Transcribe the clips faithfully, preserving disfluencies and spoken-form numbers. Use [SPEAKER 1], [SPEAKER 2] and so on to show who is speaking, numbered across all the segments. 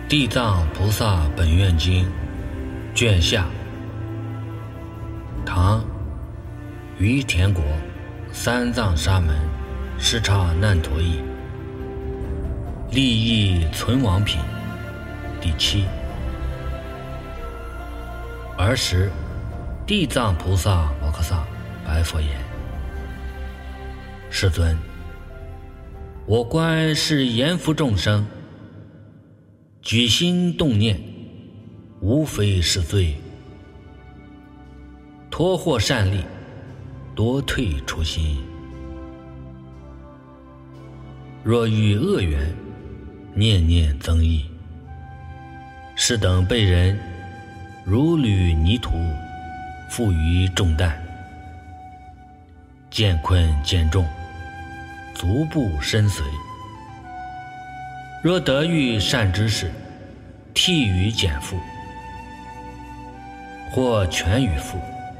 [SPEAKER 1] 地藏菩萨本愿经卷下，唐于田国三藏沙门师叉难陀译，利益存亡品第七。儿时地藏菩萨摩诃萨白佛言：世尊，我观是阎浮众生，举心动念，无非是罪，脱获善利，多退初心。若遇恶缘，念念增益，是等被人如履泥土，负于重担，渐困渐重，足步深随。若得遇善知识，替予减负，或全予负，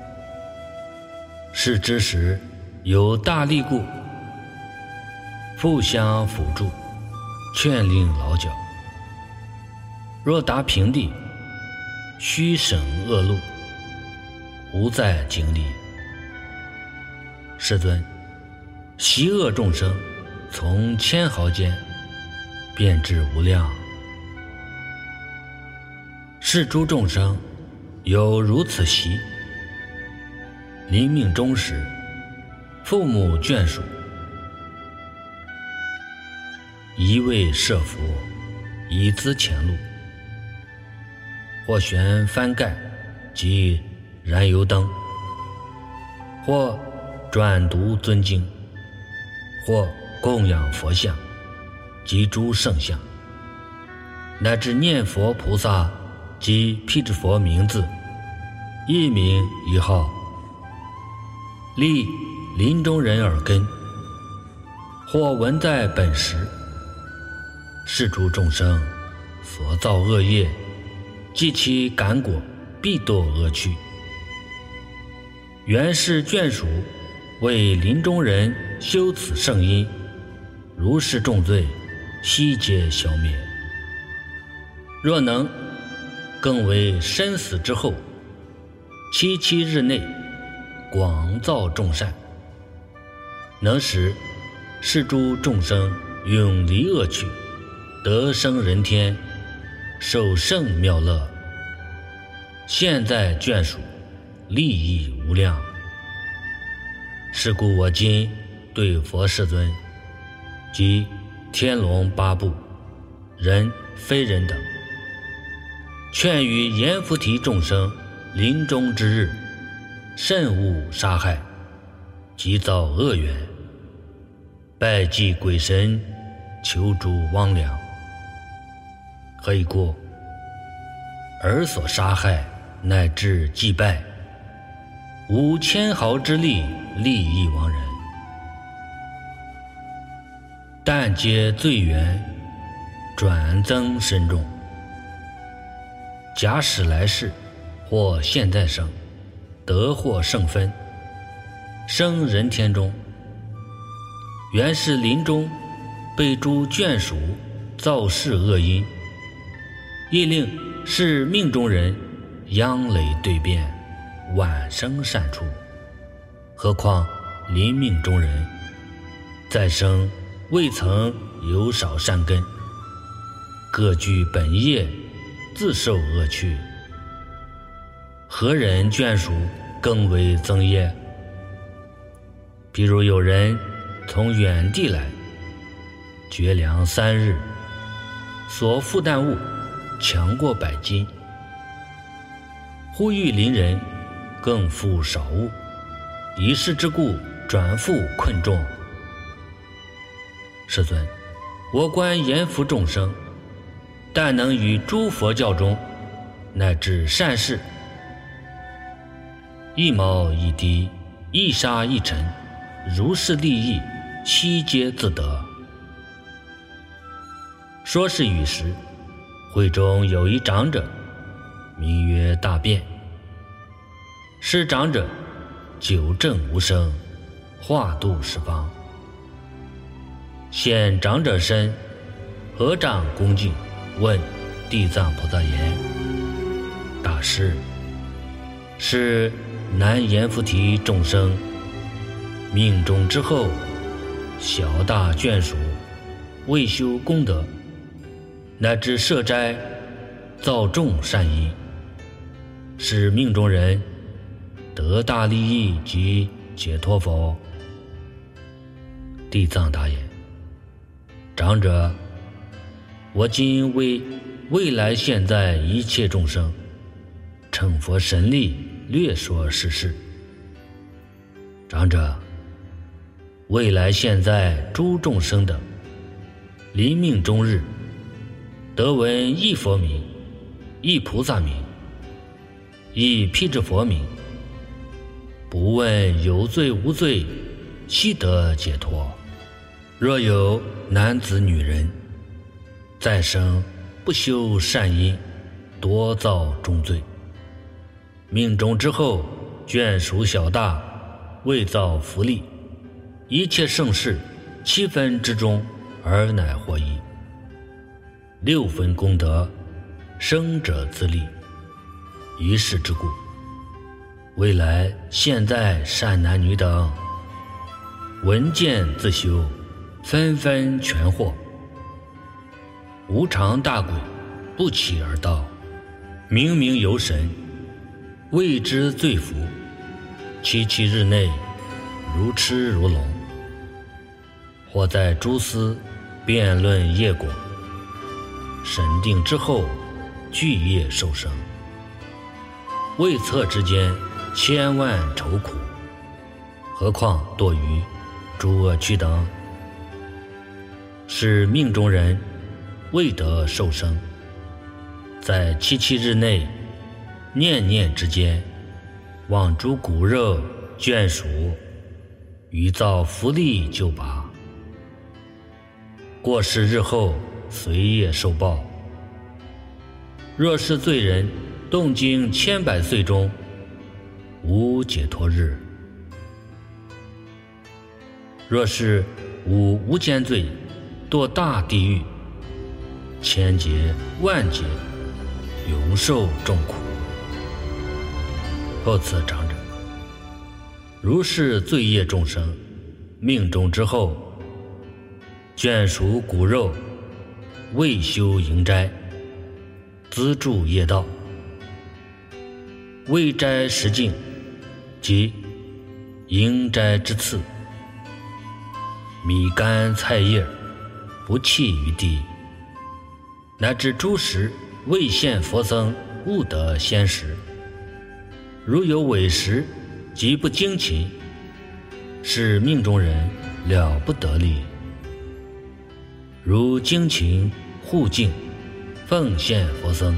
[SPEAKER 1] 是知识有大力故，互相辅助，劝令劳脚。若达平地，须省恶路，无再经历。世尊，习恶众生从千毫间变至无量，是诸众生有如此习，临命终时，父母眷属一味设佛，以资前路，或悬幡盖及燃油灯，或转读尊经，或供养佛像及诸圣像，乃至念佛菩萨及辟支佛名字，一名一号，立临终人耳根，或闻在本时，是诸众生所造恶业，即其感果，必堕恶趣。原是眷属为临终人修此圣因，如是重罪悉皆消灭。若能更为生死之后，七七日内广造众善，能使是诸众生永离恶趣，得生人天，受圣妙乐。现在眷属利益无量。是故我今对佛世尊及天龙八部、人非人等，劝于阎浮提众生临终之日，慎勿杀害，及造恶缘，拜祭鬼神，求诸汪良。何以故？尔所杀害乃至祭拜，无千毫之力利益亡人，但皆罪缘转增深重。假使来世或现在生，得获圣分，生人天中，原是临终被诸眷属造事恶因，亦令是命中人殃累对变，晚生善处。何况临命中人再生未曾有少善根，各具本业，自受恶趣，何人眷属更为增业？譬如有人从远地来，绝粮三日，所负担物强过百斤，忽遇邻人更负少物，一事之故，转复困重。世尊，我观阎浮众生，但能于诸佛教中乃至善事，一毛一滴，一沙一尘，如是利益，悉皆自得。说是语时，会中有一长者，名曰大辩。是长者久证无生，化度十方。现长者身，合掌恭敬，问地藏菩萨言：大师，是南阎浮提众生命中之后，小大眷属未修功德，乃至设斋造众善因，使命中人得大利益及解脱否？地藏答言：长者，我今为未来现在一切众生乘佛神力略说世事。长者，未来现在诸众生的临命终日，得闻一佛名，一菩萨名，一辟支佛名，不问有罪无罪，悉得解脱。若有男子女人再生不修善因，多造重罪，命中之后，眷属小大未造福利，一切盛事七分之中而乃获益，六分功德生者自立，一世之故，未来现在善男女等闻见自修，纷纷全获。无常大鬼不期而到，冥冥游神，未知罪福，七七日内如痴如聋，或在诸司辩论业果，审定之后具业受生，未测之间千万愁苦，何况堕于诸恶趣等，是命中人未得受生，在七七日内念念之间，望诸骨肉眷属余造福利就拔，过世日后随业受报。若是罪人动经千百岁中无解脱日，若是无无间罪堕大地狱，千劫万劫永受重苦。后此长者，如是罪业众生命中之后，眷属骨肉未修营斋，资助业道，未斋实境及营斋之次，米干菜叶不弃于地，乃至诸食未现佛僧悟得先食，如有违食即不精勤，是命中人了不得力。如精勤护敬奉献佛僧，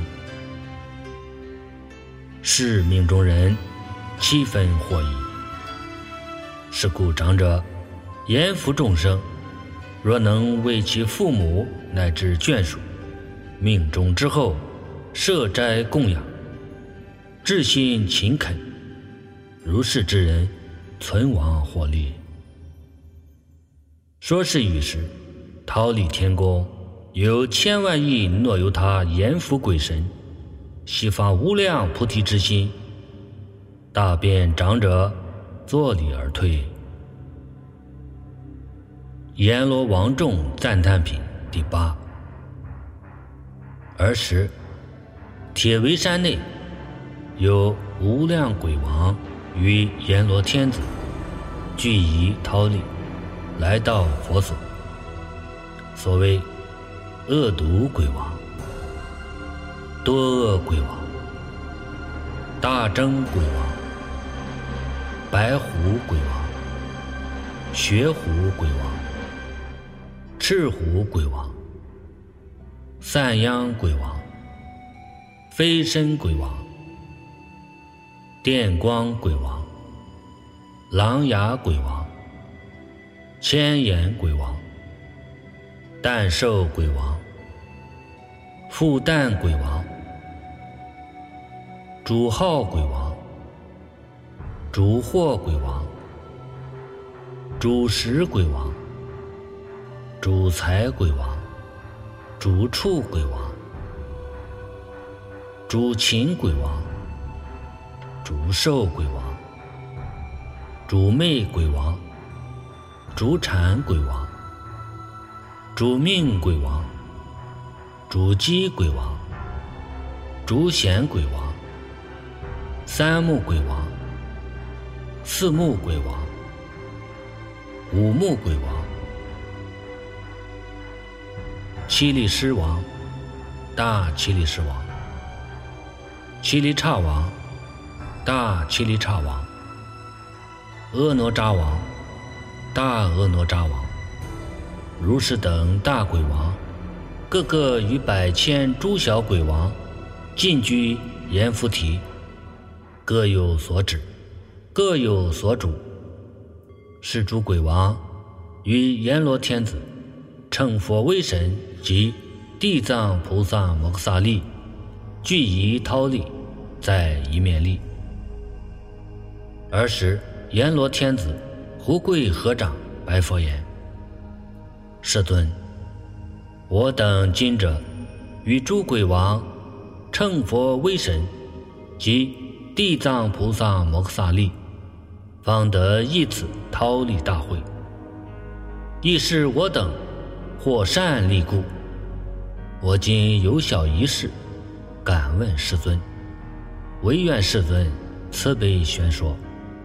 [SPEAKER 1] 是命中人七分获益。是故长者，阎浮众生若能为其父母乃至眷属命中之后设斋供养，至心勤恳，如是之人存亡获利。说是语时，桃李天宫有千万亿诺由他阎浮鬼神，悉发无量菩提之心，大便长者作礼而退。阎罗王众赞叹品第八。尔时铁围山内有无量鬼王与阎罗天子俱以桃李来到佛所，所谓恶毒鬼王、多恶鬼王、大争鬼王、白虎鬼王、血虎鬼王、赤虎鬼王、散殃鬼王、飞身鬼王、电光鬼王、狼牙鬼王、千眼鬼王、蛋兽鬼王、复蛋鬼王、主号鬼王、主祸鬼王、主食鬼王、主财鬼王、主畜鬼王、 主禽鬼王，主兽鬼王，主魅鬼王，主产鬼王，主命鬼王，主机鬼王，主显鬼王，三目鬼王，四目鬼王，五目鬼王，七力狮王，大七力狮王，七力刹王，大七力刹王，婀娜扎王，大婀娜扎王，如是等大鬼王，个个与百千诸小鬼王尽居阎浮提，各有所指，各有所主。是诸鬼王与阎罗天子称佛为神及地藏菩萨摩诃萨力俱以忉利在一面立。尔时阎罗天子胡跪合掌白佛言：世尊，我等今者与诸鬼王称佛为神及地藏菩萨摩诃萨力，方得一此忉利大会。亦是我等获善利故，我今有小一事，敢问世尊，唯愿世尊慈悲宣说。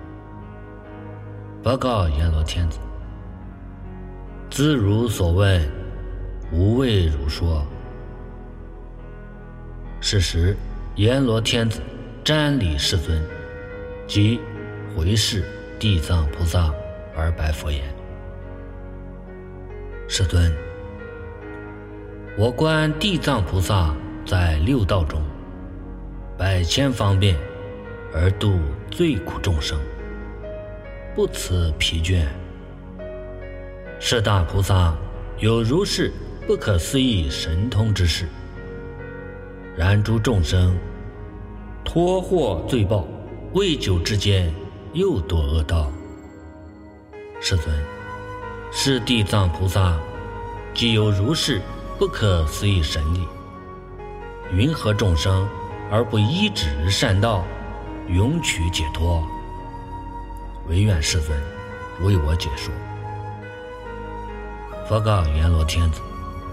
[SPEAKER 1] 报告阎罗天子，兹如所问，无畏如说。是时阎罗天子瞻礼世尊，即回视地藏菩萨而白佛言：世尊，我观地藏菩萨在六道中百千方便而度最苦众生，不辞疲倦。是大菩萨有如是不可思议神通之事，然诸众生脱获罪报，未久之间又堕恶道。世尊，是地藏菩萨既有如是不可思议神力，云何众生而不依止善道，永取解脱？唯愿世尊为我解说。佛告阎罗天子：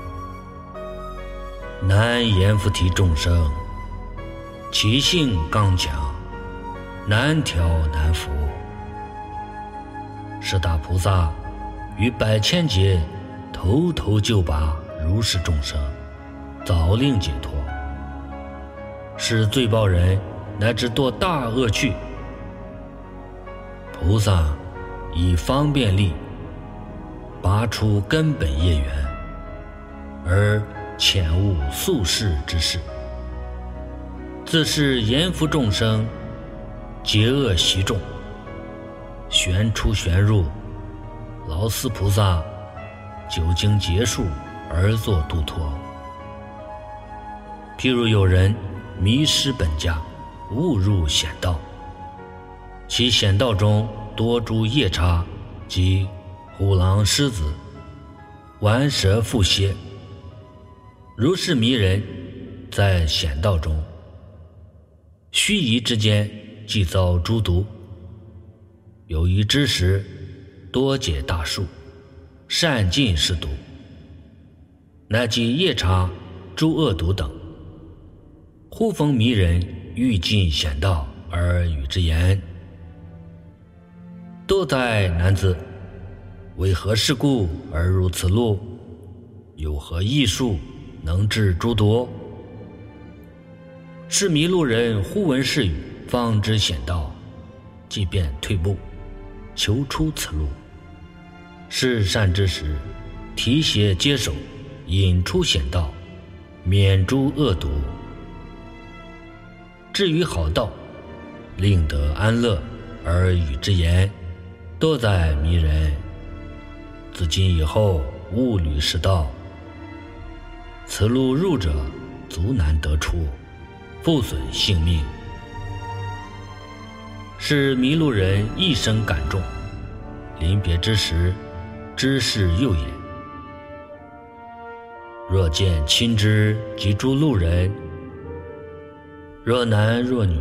[SPEAKER 1] 南阎浮提众生，其性刚强，难调难服。是大菩萨于百千劫头头就拔如是众生，早令解脱。是罪报人乃至堕大恶趣，菩萨以方便力拔出根本业缘，而遣悟宿世之事。自是阎浮众生结恶习众，旋出旋入，劳斯菩萨久经结束而作度脱。譬如有人迷失本家，误入险道，其险道中多诸夜叉及虎狼狮子，玩蛇蝮蝎，如是迷人在险道中，须臾之间即遭诸毒。有余之时，多解大数，善尽是毒，乃及夜叉诸恶毒等。忽逢迷人欲尽险道，而与之言：多哉男子，为何事故而入此路？有何异术能治诸毒？是迷路人忽闻是语，方知险道，即便退步，求出此路。是善之时，提携接手，引出险道，免诸恶毒。至于好道，令得安乐，而与之言：多哉迷人，自今以后勿履是道。此路入者，足难得出，复损性命。是迷路人一生感重，临别之时，知是诱也。若见亲之及诸路人， 若男若女，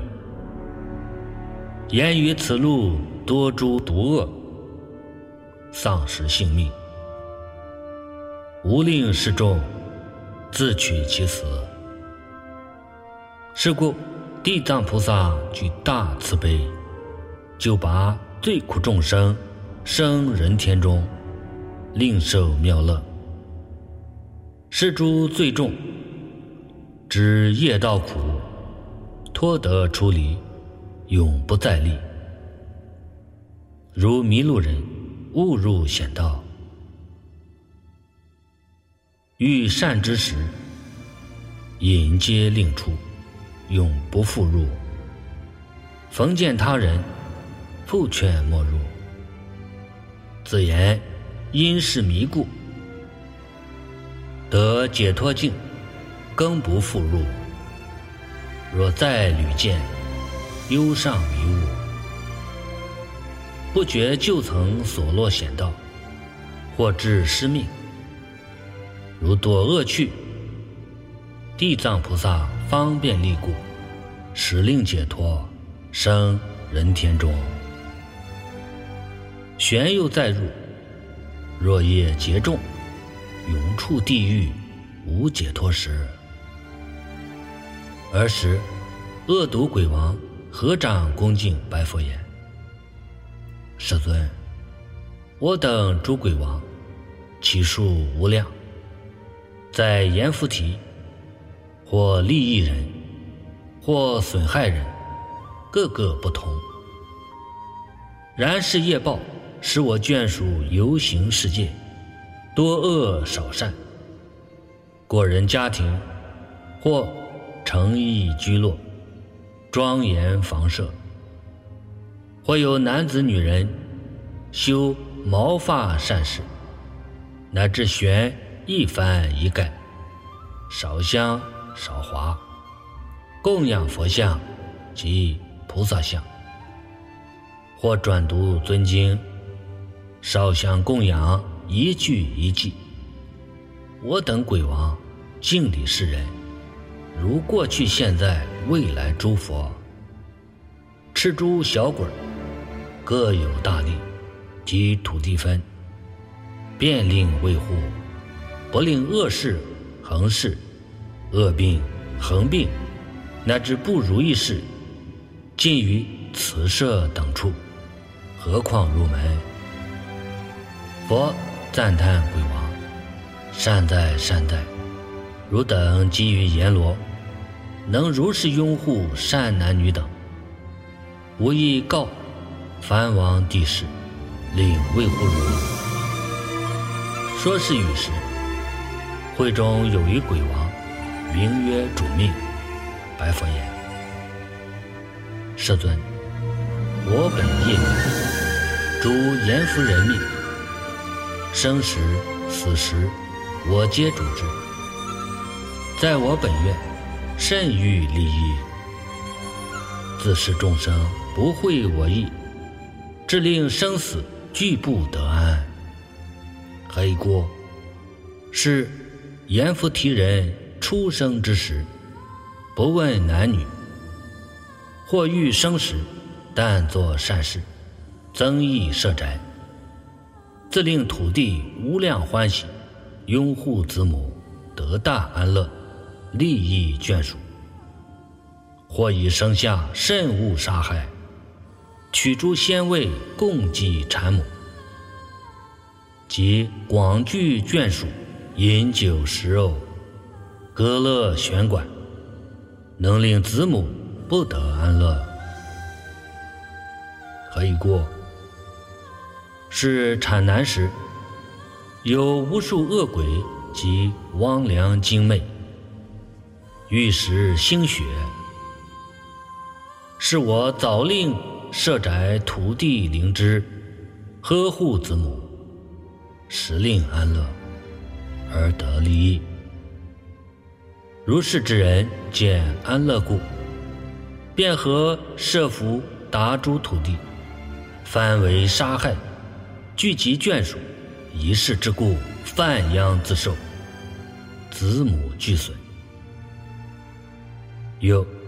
[SPEAKER 1] 言于此路多诸毒恶，丧失性命，无令示众，自取其死。是故地藏菩萨具大慈悲，就把罪苦众生生人天中，令受妙乐。是诸罪重，知业道苦，脱得出离，永不再历。如迷路人误入险道，遇善之时，引皆令出，永不复入。逢见他人，复劝莫入。自言因是迷故，得解脱境，更不复入。若再屡见，忧上迷雾，不觉旧曾所落险道，或致失命。如堕恶趣，地藏菩萨方便力故，使令解脱，生人天中。旋又再入，若业结重，永处地狱，无解脱时。尔时恶毒鬼王合掌恭敬白佛言：世尊，我等诸鬼王，其数无量，在阎浮提，或利益人，或损害人，各个不同。然是业报，使我眷属游行世界，多恶少善，过人家庭，或诚意居落，庄严房舍，或有男子女人修毛发善事，乃至悬一幡一盖，少香少华，供养佛像及菩萨像，或转读尊经，烧香供养一句一记。我等鬼王敬礼世人，如过去现在未来诸佛，吃诸小鬼，各有大力及土地分，便令维护，不令恶事横事，恶病横病，乃至不如意事尽于此舍等处，何况入门。佛赞叹鬼王：善哉善哉，汝等给予阎罗，能如是拥护善男女等，无意告梵王帝释，令维护汝。说是语时，会中有一鬼王，名曰主命，白佛言：世尊，我本业命，主阎浮人命，生时死时，我皆主之。在我本愿，甚欲利益，自是众生不会我意，致令生死俱不得安。黑锅是阎浮提人出生之时，不问男女，或欲生时，但作善事，增益舍宅，自令土地无量欢喜，拥护子母，得大安乐，利益眷属。或以生下甚恶杀害，取诸鲜味供给产母，即广聚眷属，饮酒食肉，歌乐弦管，能令子母不得安乐。何以过？是产男时，有无数恶鬼及汪良精魅，欲食腥血，是我早令设宅土地灵芝，呵护子母，时令安乐，而得利益。如是之人见安乐故，便合设伏达诸土地，反为杀害，聚集眷属，一世之故，犯殃自受，子母俱损。又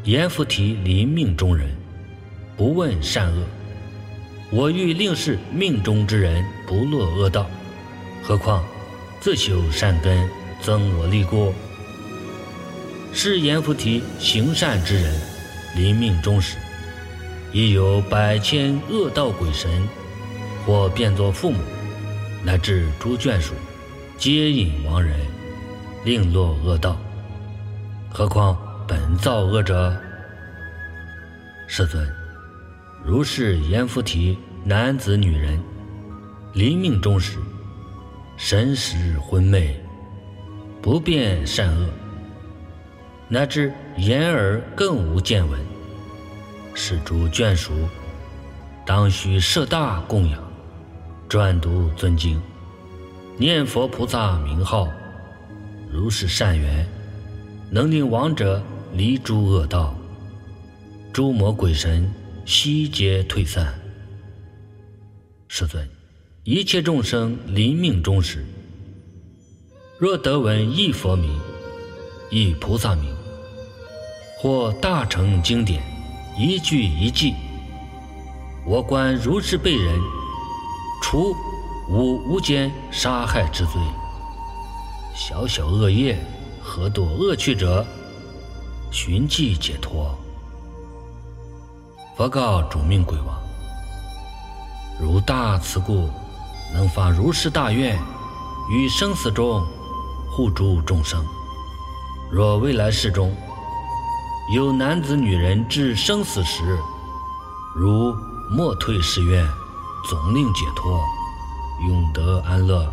[SPEAKER 1] 阎浮提临命中人，不问善恶。我欲令是命中之人不落恶道，何况自修善根，增我利过。是阎浮提行善之人，临命终时，已有百千恶道鬼神，或变作父母，乃至诸眷属，皆引亡人，令落恶道。何况本造恶者？世尊，如是阎浮提男子女人，临命终时，神识昏昧，不辨善恶，乃至眼耳更无见闻，是诸眷属当须设大供养，专读尊经，念佛菩萨名号，如是善缘，能令亡者离诸恶道，诸魔鬼神悉皆退散。世尊，一切众生临命终时，若得闻一佛名，一菩萨名，或大乘经典，一句一记，我观如是辈人，除无无间杀害之罪，小小恶业何多恶趣者，寻迹解脱。佛告主命鬼王，如大慈故，能发如是大愿，于生死中护诸众生。若未来世中有男子女人至生死时，如莫退誓愿，总令解脱，永得安乐。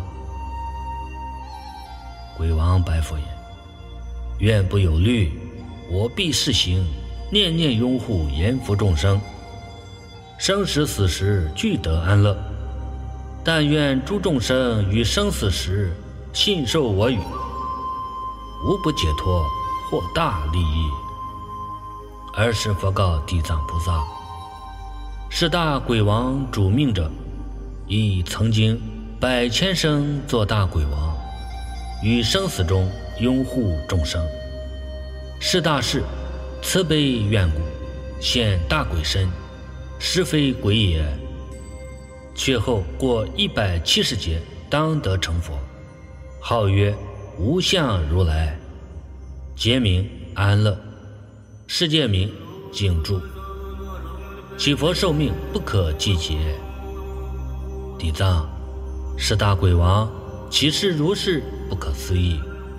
[SPEAKER 1] 鬼王白佛言：愿不有虑，我必示行，念念拥护阎浮众生，生时死时俱得安乐。但愿诸众生于生死时信受我语，无不解脱，获大利益。尔时佛告地藏菩萨：是大鬼王主命者，亦曾经百千生做大鬼王，于生死中拥护众生。是大士慈悲愿故，现大鬼身，实非鬼也。却后过一百七十劫，当得成佛，号曰无相如来，劫名安乐，世界名静住，其佛寿命不可计劫。地藏，是大鬼王其事如是不可思议，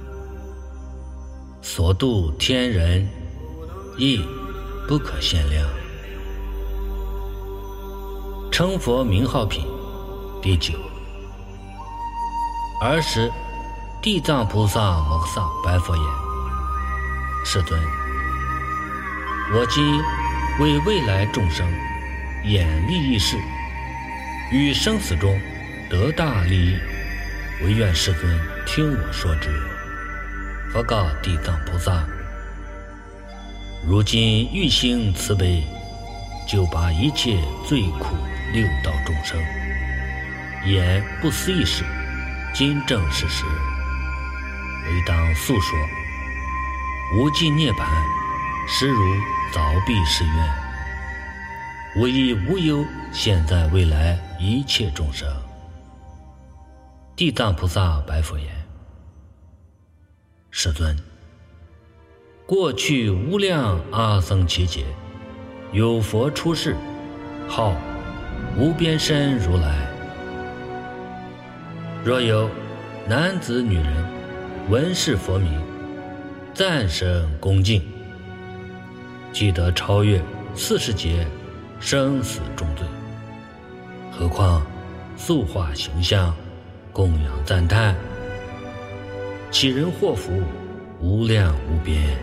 [SPEAKER 1] 所度天人亦不可限量。称佛名号品第九。尔时地藏菩萨摩诃萨白佛言：世尊，我今为未来众生演利益事，于生死中得大利益，唯愿世尊听我说之。佛告地藏菩萨：如今欲行慈悲，就把一切罪苦六道众生言不思议事，今正事实，唯当诉说，无尽涅槃，实如早必誓愿，无益无忧，现在未来一切众生。地藏菩萨白佛言：世尊，过去无量阿僧祇劫，有佛出世，号无边身如来。若有男子女人闻是佛名，赞声恭敬，即得超越四十劫生死重罪。何况塑化形象，供养赞叹，其人祸福无量无边。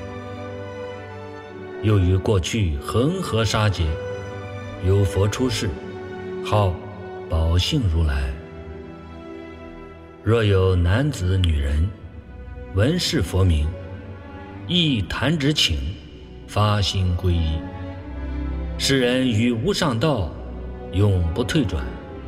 [SPEAKER 1] 又于过去恒河沙劫，有佛出世，号宝性如来。若有男子女人闻是佛名，亦弹指请，发心皈依，使人于无上道永不退转。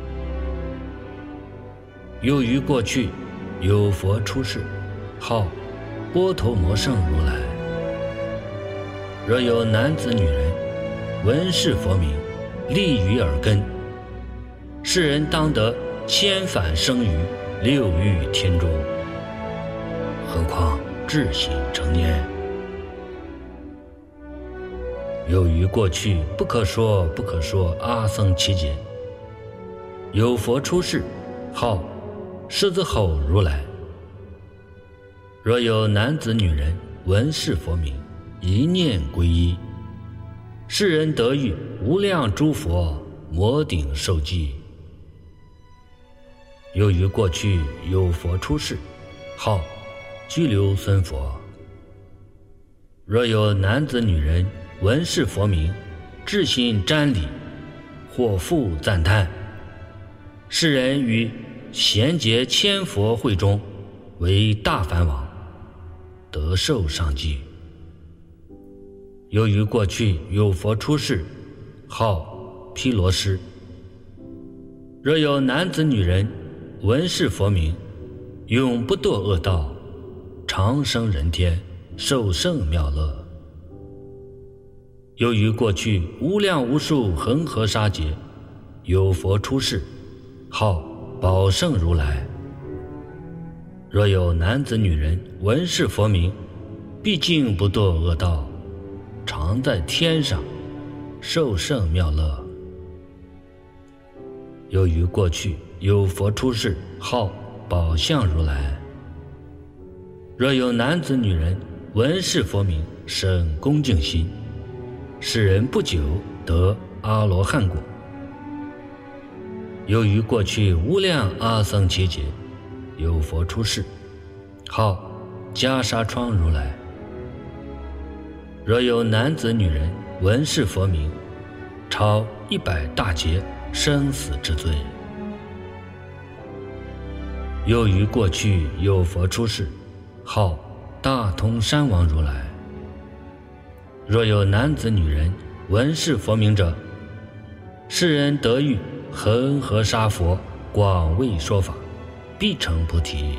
[SPEAKER 1] 又于过去有佛出世，号波头摩圣如来。 若有男子女人闻是佛名，立于耳根，世人当得千返生于六欲天中，何况至心成念。由于过去不可说不可说阿僧祇劫，有佛出世，号狮子吼如来。若有男子女人闻是佛名，一念皈依，世人得遇无量诸佛摩顶受记。由于过去有佛出世，号拘留孙佛。若有男子女人闻是佛名，至心瞻礼，或复赞叹，世人于贤劫千佛会中为大梵王，得受上记。由于过去有佛出世，号毗罗师。若有男子女人闻是佛名，永不堕恶道，长生人天，受胜妙乐。由于过去无量无数恒河沙劫，有佛出世，号宝胜如来。若有男子女人闻是佛名，毕竟不堕恶道，常在天上，受胜妙乐。由于过去有佛出世，号宝相如来。若有男子女人闻是佛名，生恭敬心，世人不久得阿罗汉果。由于过去无量阿僧祇劫，有佛出世，号袈裟窗如来。若有男子女人闻是佛名，超一百大劫生死之罪。由于过去有佛出世，号大通山王如来。若有男子女人闻是佛名者，世人得遇恒河沙佛广为说法，必成菩提。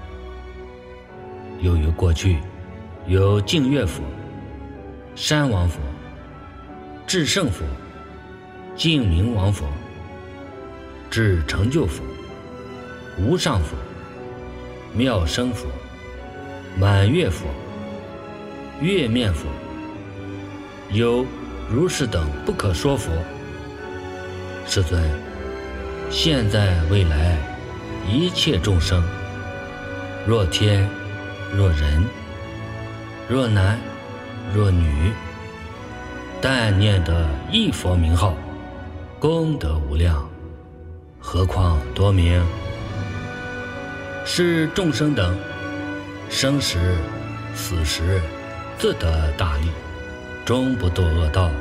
[SPEAKER 1] 由于过去有净月佛、山王佛、至圣佛、净明王佛、至成就佛、无上佛、妙生佛、满月佛、月面佛，有如是等不可说佛。世尊，现在未来一切众生，若天若人，若男若女，但念得一佛名号，功德无量，何况多名。是众生等生时死时自得大利，终不堕恶道。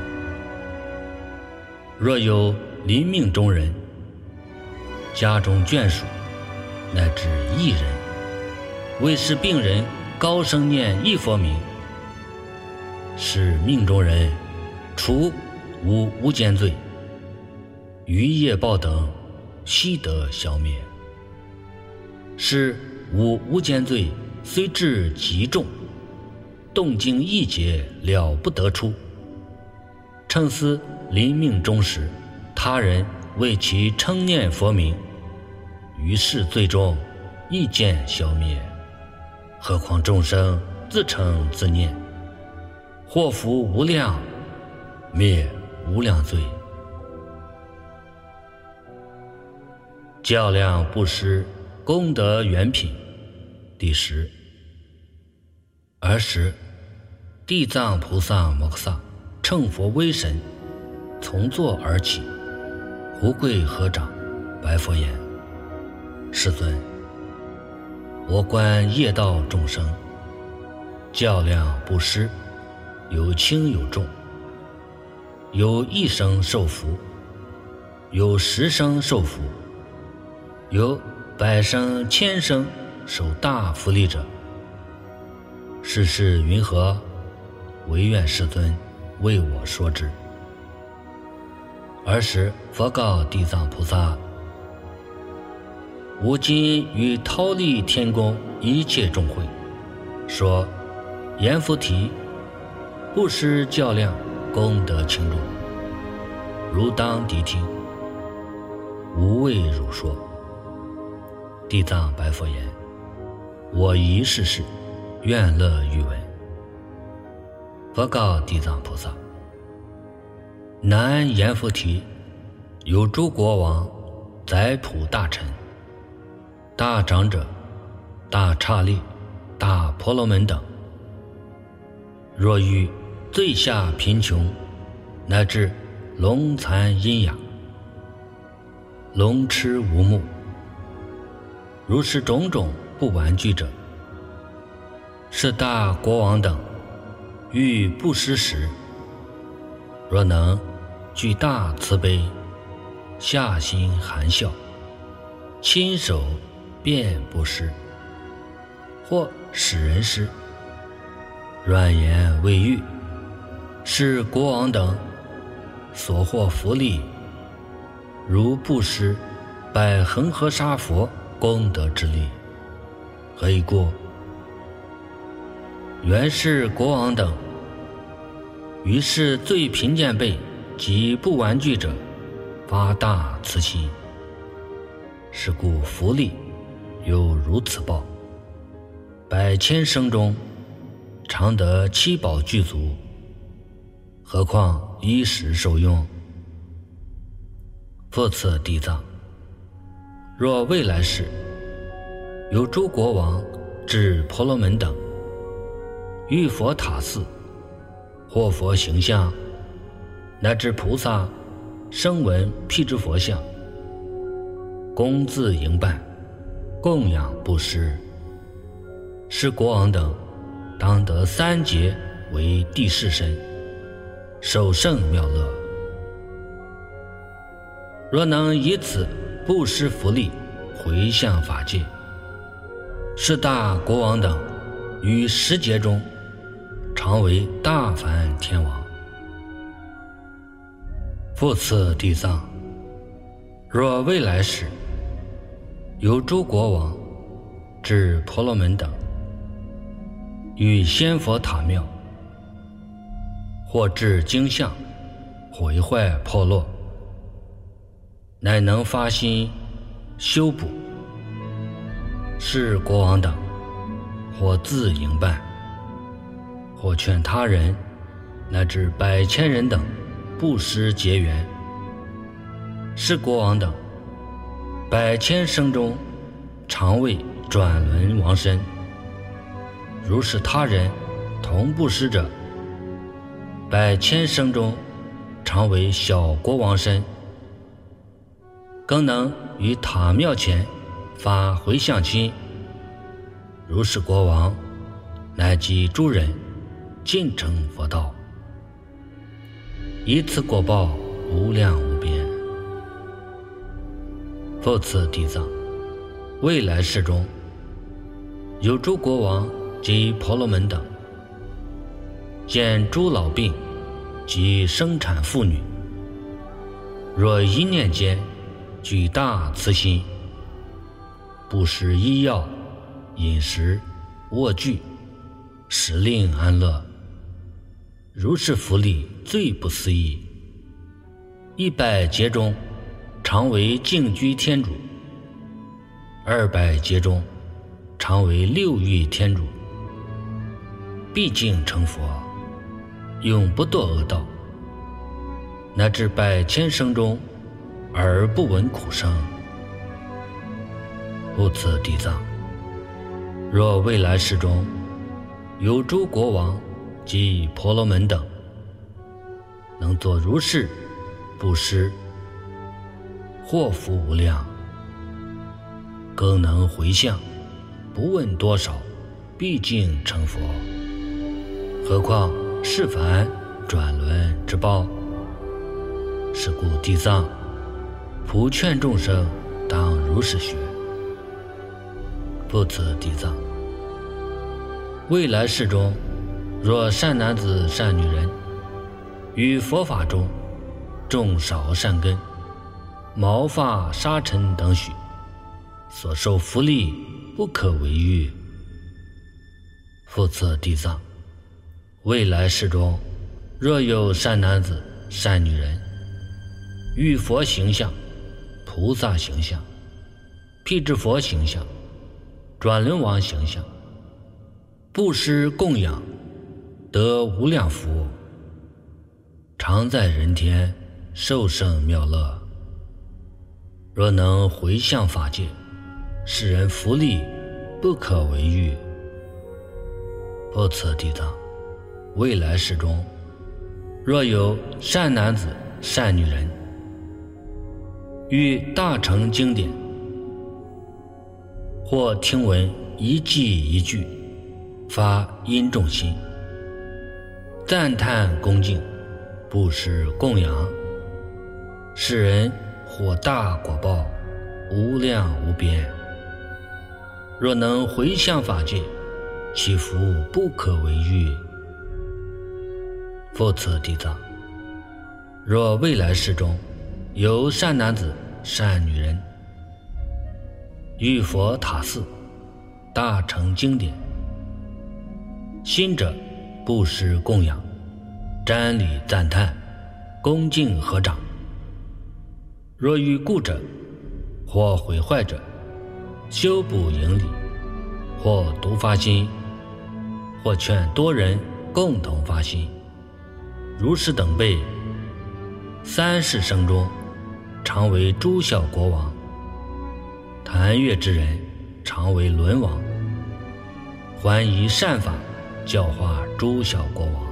[SPEAKER 1] 若有临命中人，家中眷属乃至一人，为是病人高声念一佛名，是命中人除无无间罪，余业报等悉得消灭。是无无间罪虽至极重，动静一劫了不得出。乘思临命终时，他人为其称念佛名，于是罪中一见消灭，何况众生自称自念，祸福无量，灭无量罪。较量布施功德原品第十。尔时地藏菩萨摩诃萨乘佛威神，从座而起，胡跪合掌，白佛言：世尊，我观业道众生，较量布施，有轻有重，有一生受福，有十生受福，有百生千生受大福利者。世事云何？唯愿世尊为我说之。尔时佛告地藏菩萨：吾今于忉利天宫一切众会，说阎浮提、 不施较量，功德轻重，汝当谛听。吾为汝说。地藏白佛言：我一世世愿乐欲闻。佛告地藏菩萨：南阎浮提有诸国王、宰普大臣、大长者、大刹利、大婆罗门等，若遇最下贫穷，乃至聋残喑哑、聋痴无目，如是种种不玩具者，是大国王等欲布施时，若能具大慈悲，下心含笑，亲手便布施，或使人施，软言未喻，是国王等所获福利，如布施百恒河沙佛功德之力，何以故？原是国王等于是最贫贱辈及不玩具者发大慈心，是故福利有如此报，百千生中常得七宝具足，何况衣食受用。复次地藏，若未来世有诸国王至婆罗门等，遇佛塔寺或佛形象，乃至菩萨声闻辟支佛像，恭自营办，供养布施，是国王等当得三劫为地势身，受胜妙乐。若能以此布施福利回向法界，是大国王等于十劫中常为大梵天王。复次地藏，若未来世有诸国王至婆罗门等，与仙佛塔庙，或至经像毁坏破落，乃能发心修补，是国王等或自营办，或劝他人乃至百千人等布施结缘，是国王等百千生中常为转轮王身，如是他人同布施者，百千生中常为小国王身，更能于塔庙前发回向亲，如是国王乃及诸人尽成佛道，以此果报无量无边。复次地藏，未来世中有诸国王及婆罗门等，见诸老病及生产妇女，若一念间具大慈心，布施医药、饮食、卧具，使令安乐，如是福利最不思议。一百劫中常为净居天主，二百劫中常为六欲天主，毕竟成佛，永不堕恶道，乃至百千生中而不闻苦声。复次地藏，若未来世中有诸国王及婆罗门等，能作如是布施，祸福无量，更能回向，不问多少，毕竟成佛，何况是凡转轮之报。是故地藏普劝众生当如是学。复次地藏，未来世中若善男子善女人于佛法中种少善根，毛发沙尘等许，所受福利不可为喻。复次地藏， 未来世中，若有善男子、善女人，遇佛形象、菩萨形象、辟支佛形象、转轮王形象，布施供养，得无量福，常在人天受胜妙乐。若能回向法界，使人福利不可为喻。不测地藏，未来世中，若有善男子、善女人，遇大乘经典，或听闻一偈一句，发殷重心，赞叹恭敬，布施供养，使人获大果报，无量无边。若能回向法界，其福不可为喻。复次地藏，若未来世中有善男子、善女人，遇佛塔寺、大乘经典，信者布施供养，瞻礼赞叹，恭敬合掌。若遇故者或毁坏者，修补营礼，或独发心，或劝多人共同发心，如是等辈，三世生中常为诸小国王，谈阅之人常为轮王，还以善法教化诸小国王。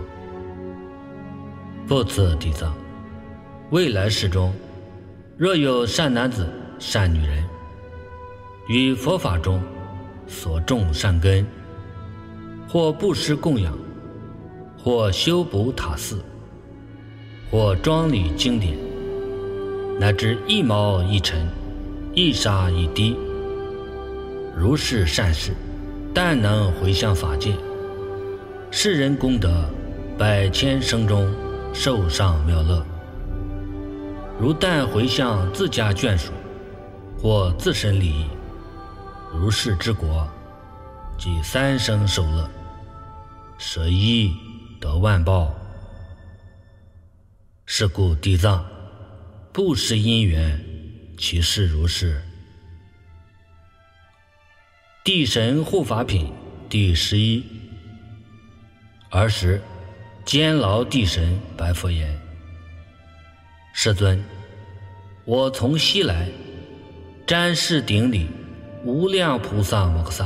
[SPEAKER 1] 复次地藏，未来世中，若有善男子、善女人，于佛法中所种善根，或布施供养，或修补塔寺，或庄礼经典，乃至一毛一尘、一沙一滴，如是善事，但能回向法界，世人功德百千生中受上妙乐。如但回向自家眷属或自身利益，如是之国，即三生受乐，舍一得万报。是故地藏，布施因缘，其事如是。地神护法品第十一。尔时监牢地神白佛言：世尊，我从西来，瞻视顶礼无量菩萨摩诃萨，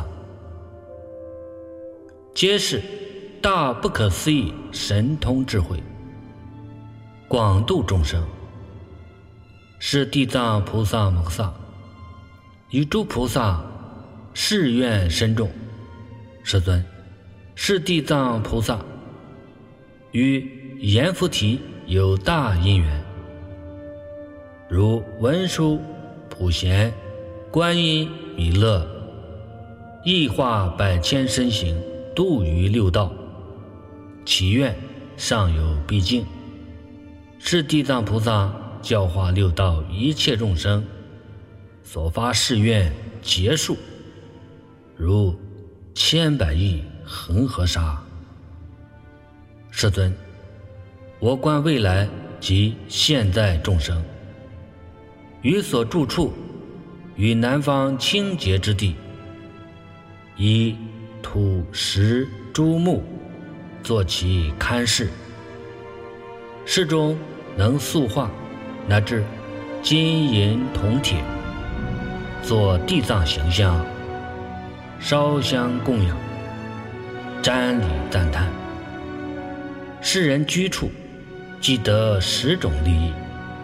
[SPEAKER 1] 皆是大不可思议神通智慧，广度众生。是地藏菩萨摩诃萨与诸菩萨誓愿深重。世尊，是地藏菩萨与阎浮提有大因缘，如文殊、普贤、观音、弥勒，亦化百千身形，度于六道，其愿尚有毕竟。是地藏菩萨教化六道一切众生，所发誓愿结束，如千百亿恒河沙。世尊，我观未来及现在众生，于所住处，于南方清洁之地，以土石诸木作其龛室，室中能塑化乃至金银铜铁，作地藏形象，烧香供养，瞻礼赞叹。世人居处，即得十种利益。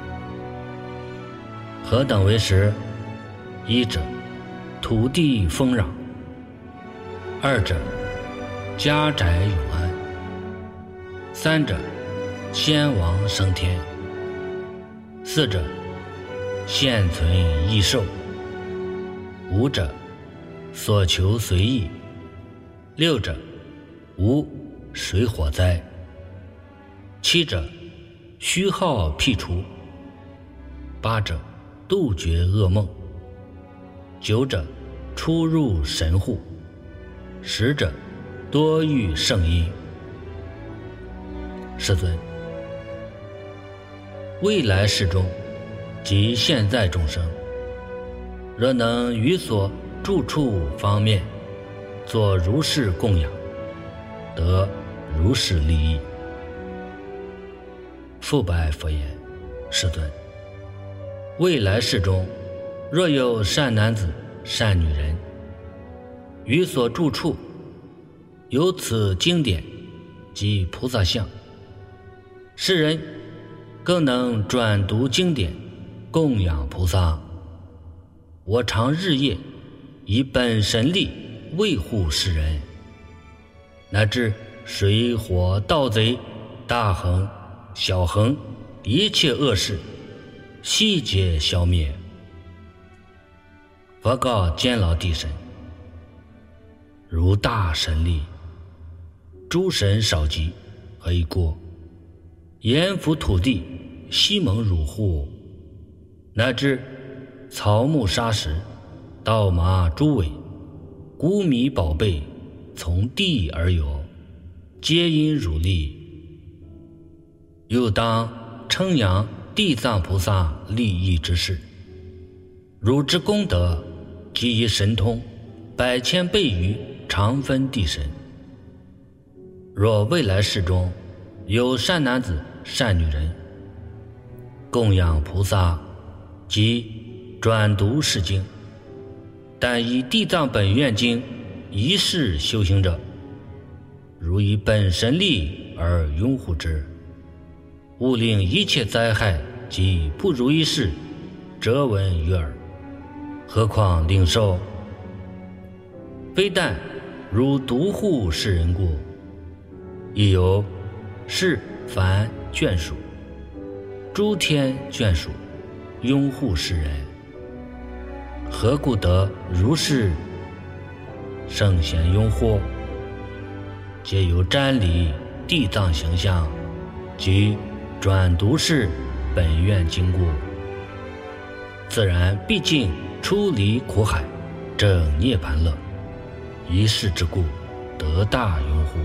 [SPEAKER 1] 何等为十？一者，土地丰壤；二者，家宅永安；三者，先王升天；四者，现存益寿；五者，所求随意；六者，无水火灾；七者，虚耗辟除；八者，杜绝噩梦；九者，出入神户；十者，多遇圣因； 世尊，未来世中及现在众生，若能于所住处方面作如是供养，得如是利益。复白佛言：世尊，未来世中若有善男子善女人，于所住处有此经典及菩萨像，世人更能转读经典供养菩萨，我常日夜以本神力卫护世人，乃至水火盗贼大横小横一切恶事悉皆消灭。佛告监牢地神：如大神力，诸神少及，何以过？阎浮土地悉蒙汝护，乃至草木沙石稻麻诸尾谷米宝贝从地而有，皆因汝力。又当称扬地藏菩萨利益之事，汝之功德及以神通百千倍于常分地神。若未来世中有善男子善女人，供养菩萨及转读是经，但以地藏本愿经一世修行者，如以本神力而拥护之，勿令一切灾害及不如意事折闻于耳，何况领受？非但如独护世人故，亦有是凡眷属、诸天眷属拥护世人。何故得如是圣贤拥护？皆有瞻礼地藏形象及转读是本愿经故，自然毕竟出离苦海，证涅盘乐，一世之故，得大拥护。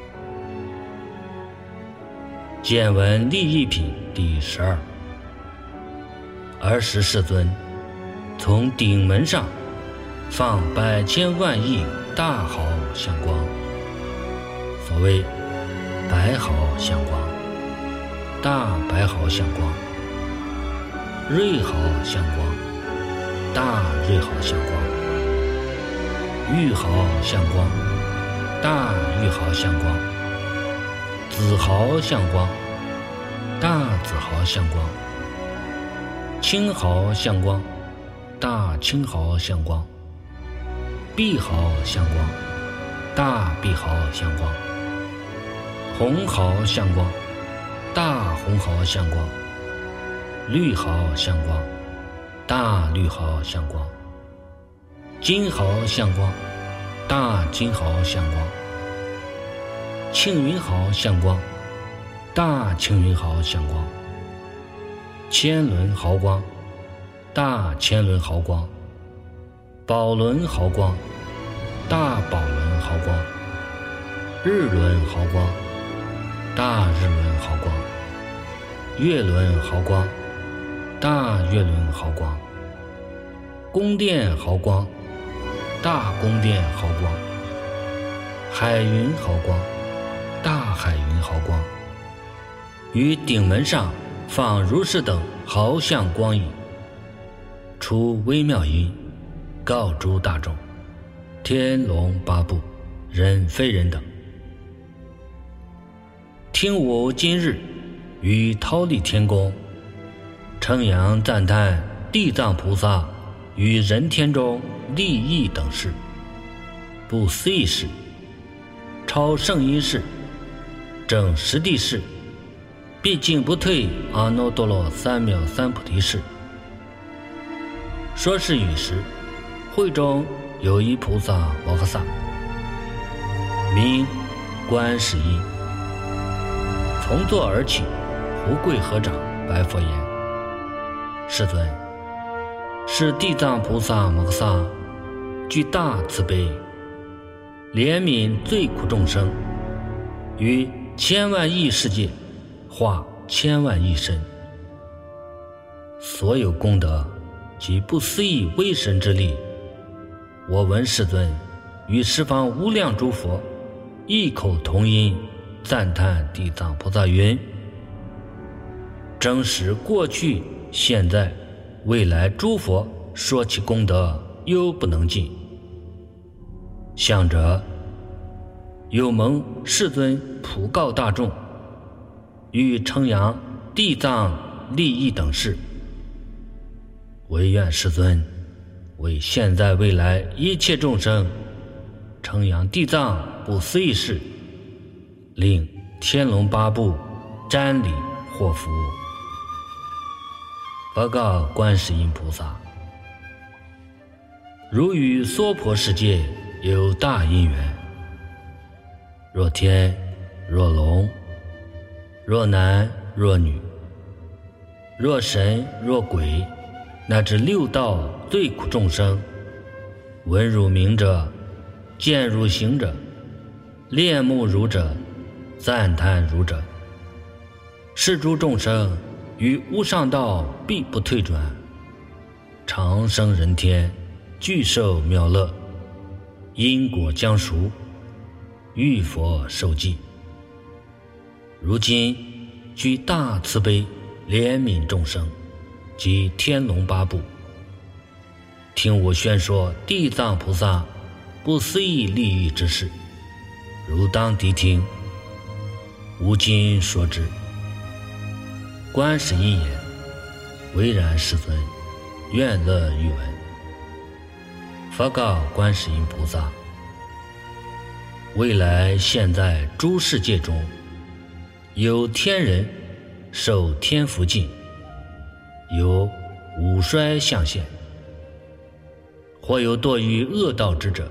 [SPEAKER 1] 见闻利益品第十二。尔时世尊从顶门上放百千万亿大毫相光，所谓白毫相光、大白毫相光、瑞毫相光、大瑞毫相光、玉毫相光、大玉毫相光、紫毫相光、大紫毫相光、青毫相光、大青毫相光、碧毫相光、大碧毫相光、红毫相光、大红毫相光、绿毫相光、大绿毫相光、金毫相光、大金毫相光、庆云毫相光、大庆云毫相光、千轮毫光、大千轮毫光、宝轮毫光、大宝轮毫光、日轮毫光、大日轮毫光、月轮毫光、大月轮毫光、宫殿毫光、大宫殿毫光、海云毫光、大海云毫光，于顶门上放如是等毫相光影，出微妙音，告诸大众，天龙八部、人非人等，听我今日于忉利天宫称扬赞叹地藏菩萨于人天中利益等事，不思议事，超圣因事，正实地事，毕竟不退阿耨多罗三藐三菩提事。说是语时，会中有一菩萨摩诃萨，名观世音，从座而起，胡跪合掌，白佛言：世尊，是地藏菩萨摩诃萨具大慈悲，怜悯罪苦众生，于千万亿世界化千万亿身。所有功德及不思议威神之力，我闻世尊与十方无量诸佛异口同音赞叹地藏菩萨云：正是过去现在未来诸佛说其功德犹不能尽。向者有蒙世尊普告大众，欲称扬地藏利益等事，唯愿世尊为现在未来一切众生称扬地藏不思议事，令天龙八部瞻礼获福。佛告观世音菩萨：如与娑婆世界有大因缘，若天若龙，若男若女，若神若鬼，乃至六道最苦众生，闻汝名者，见汝行者，恋慕汝者，赞叹汝者，是诸众生于无上道必不退转，长生人天，具受妙乐，因果将熟，遇佛受记。如今具大慈悲，怜悯众生及天龙八部，听我宣说地藏菩萨不思议利益之事，汝当谛听。吾今说之。观世音言：唯然世尊，愿乐欲闻。佛告观世音菩萨：未来现在诸世界中，有天人受天福尽，有五衰相现，或有堕于恶道之者。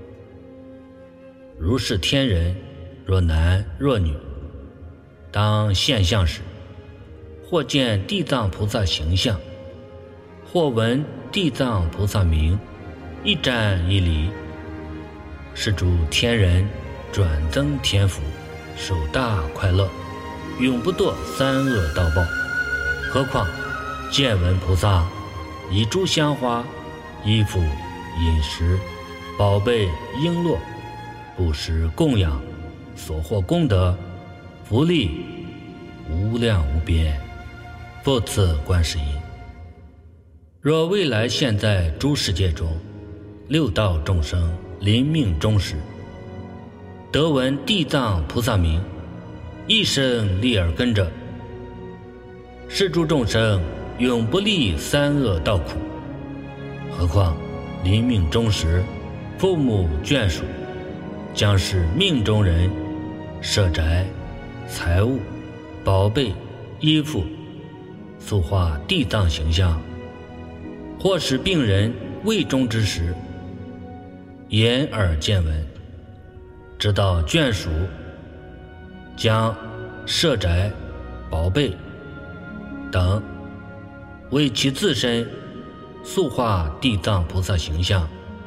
[SPEAKER 1] 如是天人，若男若女，当现相时，或见地藏菩萨形象，或闻地藏菩萨名，一瞻一礼，是诸天人转增天福，受大快乐，永不堕三恶道报。何况见闻菩萨以诸香花、衣服、饮食、宝贝、璎珞布施供养，所获功德福利无量无边。复次观世音，若未来现在诸世界中，六道众生临命终时，得闻地藏菩萨名，一生立耳根者，是诸众生永不历三恶道苦。何况临命终时，父母眷属将是命中人舍宅、财物、宝贝、衣服，塑化地藏形象，或使病人未终之时，眼耳见闻，知道眷属将舍宅、宝贝等为其自身塑化地藏菩萨形象。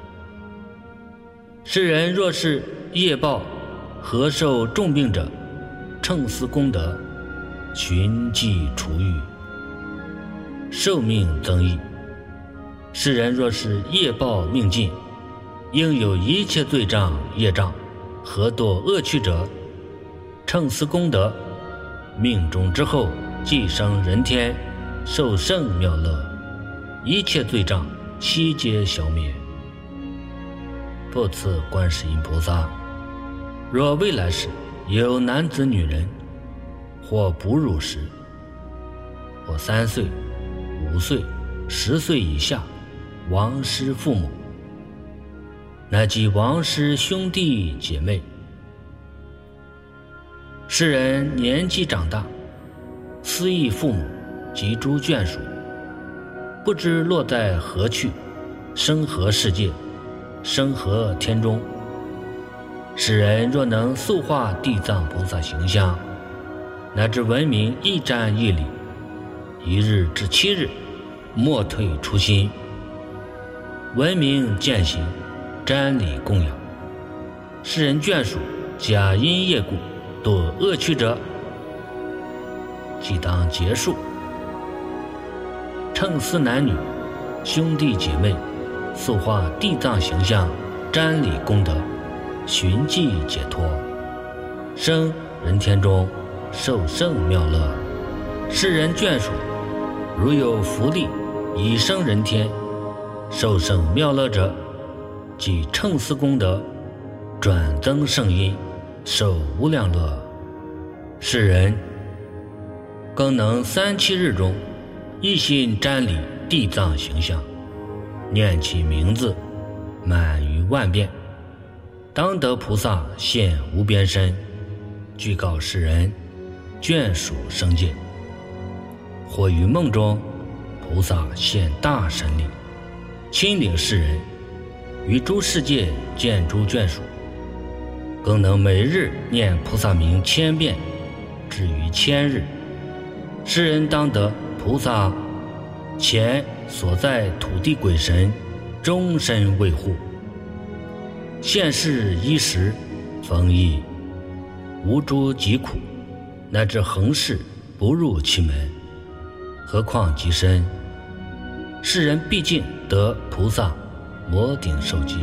[SPEAKER 1] 世人若是业报何受重病者，乘思功德，寻迹除愈，寿命增益。世人若是业报命尽，应有一切罪障业障，何堕恶趣者，乘思功德，命中之后即生人天，受胜妙乐，一切罪障悉皆消灭。复次观世音菩萨，若未来时有男子女人，或哺乳时，或三岁、五岁、十岁以下亡失父母，乃及亡失兄弟姐妹，世人年纪长大，思忆父母及诸眷属，不知落在何去，生何世界，生何天中。世人若能塑化地藏菩萨形象，乃至闻名一瞻一礼，一日至七日，莫退初心，闻名践行，瞻礼供养，世人眷属假因业故堕恶趣者， 即当结束。称四男女兄弟姐妹塑化地藏形象，瞻礼功德，寻迹解脱，生人天中受胜妙乐。世人眷属如有福利以生人天，受胜妙乐者，即乘思功德，转增圣因，受无量乐。世人更能三七日中一心瞻礼地藏形象，念其名字满于万遍，当得菩萨现无边身，具告世人眷属生界。或于梦中，菩萨现大神力，亲领世人于诸世界见诸眷属，更能每日念菩萨名千遍，至于千日，世人当得菩萨前所在土地鬼神终身卫护，现世衣食丰溢，无诸疾苦，乃至横事不入其门。何况极深，世人毕竟得菩萨摩顶受记。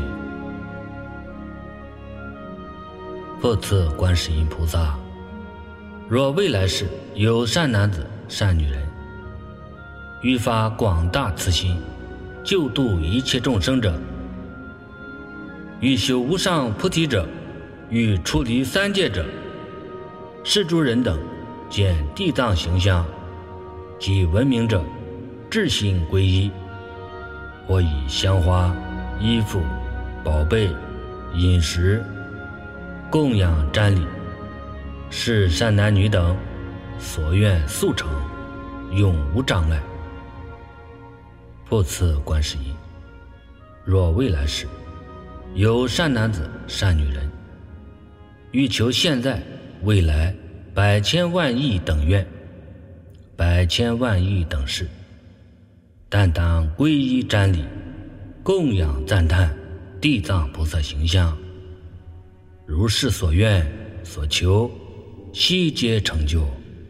[SPEAKER 1] 复次观世音菩萨，若未来世有善男子善女人，欲发广大慈心，救度一切众生者，欲修无上菩提者，欲出离三界者，是诸人等见地藏形象及闻名者，至心皈依，或以香花、衣服、宝贝、饮食供养瞻礼，是善男女等所愿速成，永无障碍。复次观世音，若未来世有善男子善女人，欲求现在未来百千万亿等愿，百千万亿等事，但当皈依瞻礼，供养赞叹地藏菩萨形象，如是所愿所求，悉皆成就。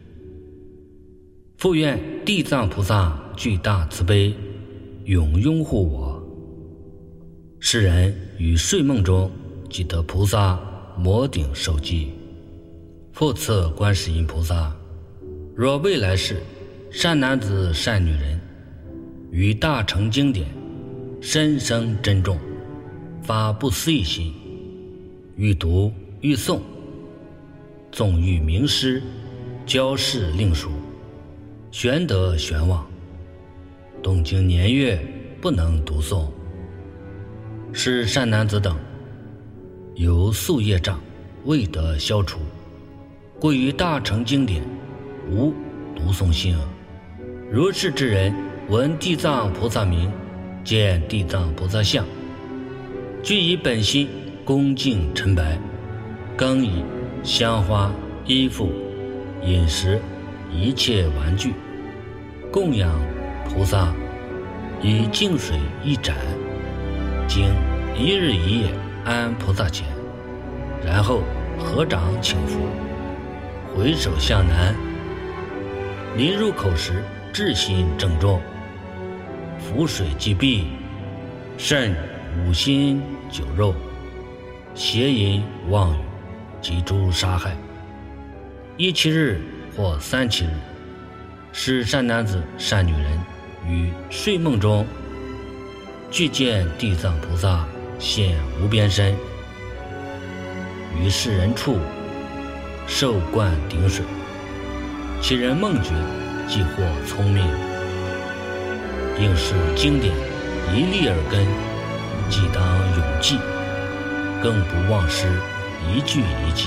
[SPEAKER 1] 复愿地藏菩萨具大慈悲，永拥护我。世人于睡梦中即得菩萨摩顶受记。复次观世音菩萨，若未来世善男子善女人，于大乘经典深生珍重，发不思议心，欲读欲诵，纵欲名师，教示令书，玄德玄望，动经年月不能读诵，是善男子等有宿业障未得消除，故于大乘经典无读诵心耳。如是之人，闻地藏菩萨名，见地藏菩萨像，具以本心恭敬陈白，更以香花、衣服、饮食一切玩具供养菩萨，以净水一盏，经一日一夜安菩萨前，然后合掌请福，回首向南，临入口时至心正重，浮水即毕，甚五辛酒肉、邪淫妄语及诸杀害，一七日或三七日，使善男子善女人于睡梦中具见地藏菩萨现无边身，于世人处受灌顶水，其人梦觉即获聪明，应是经典一粒耳根，即当永记，更不忘失一句一记。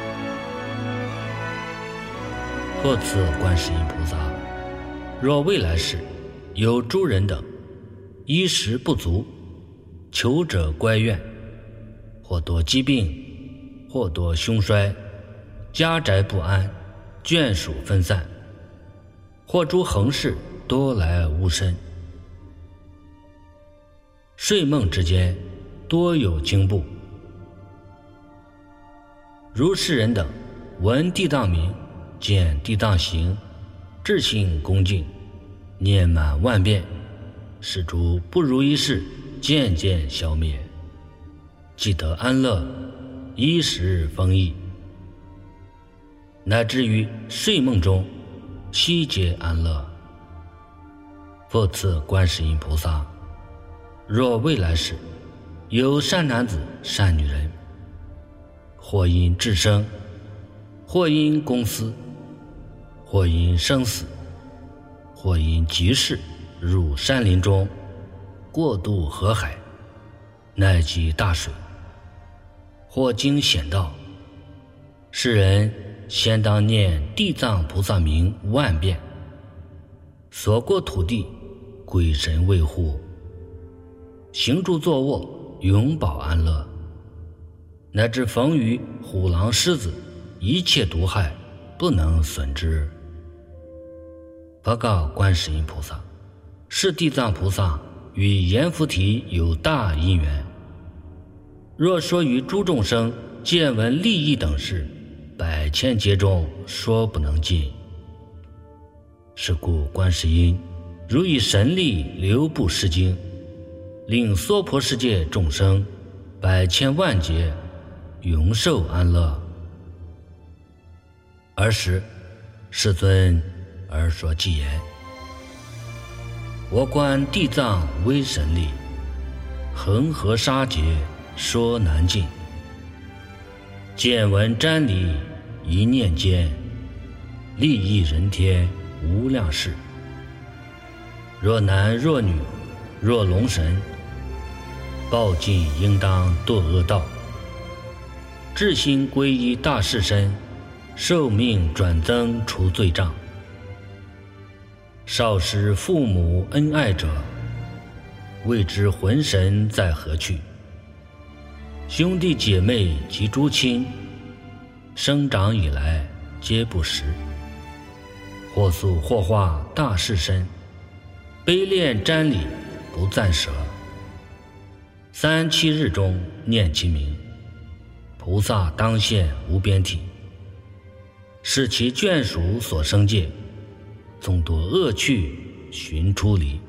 [SPEAKER 1] 复次观世音菩萨，若未来世有诸人等衣食不足，求者乖怨，或多疾病，或多凶衰，家宅不安，眷属分散，或诸横事多来无身，睡梦之间多有惊怖。如是人等闻地藏名，见地藏形， 至心恭敬，念满万遍，使诸不如意事渐渐消灭，即得安乐，衣食丰溢，乃至于睡梦中悉皆安乐。复次观世音菩萨，若未来世有善男子善女人，或因智生，或因公私，或因生死，或因急事入山林中，过渡河海，乃及大水，或经险道，世人先当念地藏菩萨名万遍，所过土地鬼神卫护，行住坐卧永保安乐，乃至逢于虎狼狮子，一切毒害不能损之。佛告观世音菩萨，是地藏菩萨与阎浮提有大因缘，若说于诸众生见闻利益等事，百千劫中说不能尽。是故观世音如以神力流布施经，令娑婆世界众生百千万劫永受安乐。尔时世尊而说偈言：我观地藏威神力，恒河沙劫说难尽，见闻瞻礼一念间，利益人天无量事。若男若女若龙神，报尽应当堕恶道，至心皈依大士身，寿命转增除罪障。少时父母恩爱者，未知魂神在何去。兄弟姐妹及诸亲，生长以来皆不识。或塑或化大士身，悲恋瞻礼不暂舍。三七日中念其名，菩萨当现无边体，是其眷属所生界，纵多恶趣寻出离。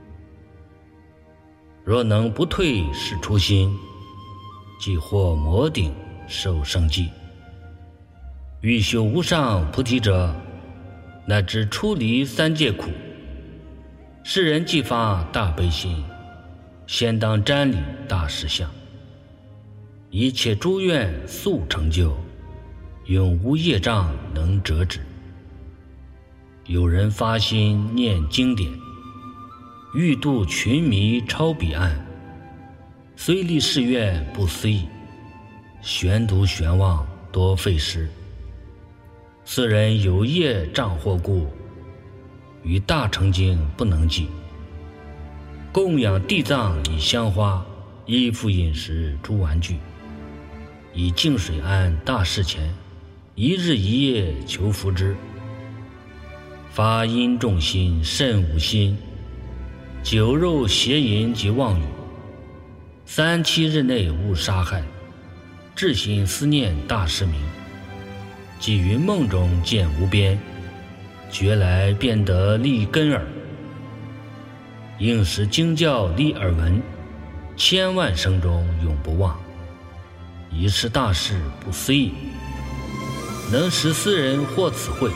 [SPEAKER 1] 若能不退是初心，即获摩顶受生际。欲修无上菩提者，乃知出离三界苦。世人既发大悲心，先当瞻礼大士相，一切诸愿速成就，永无业障能折止。有人发心念经典，欲度群迷超彼岸，虽立誓愿不思议，悬读悬望多费时。此人有业障惑故，于大乘经不能记。供养地藏以香花，衣服饮食诸玩具，以净水安大士前，一日一夜求福之。发阴重心甚无心，酒肉邪淫及妄语，三七日内勿杀害，至心思念大士名，即于梦中见无边，觉来便得立根耳。应时经教立耳闻，千万生中永不忘。一世大事不思议，能使斯人获此惠。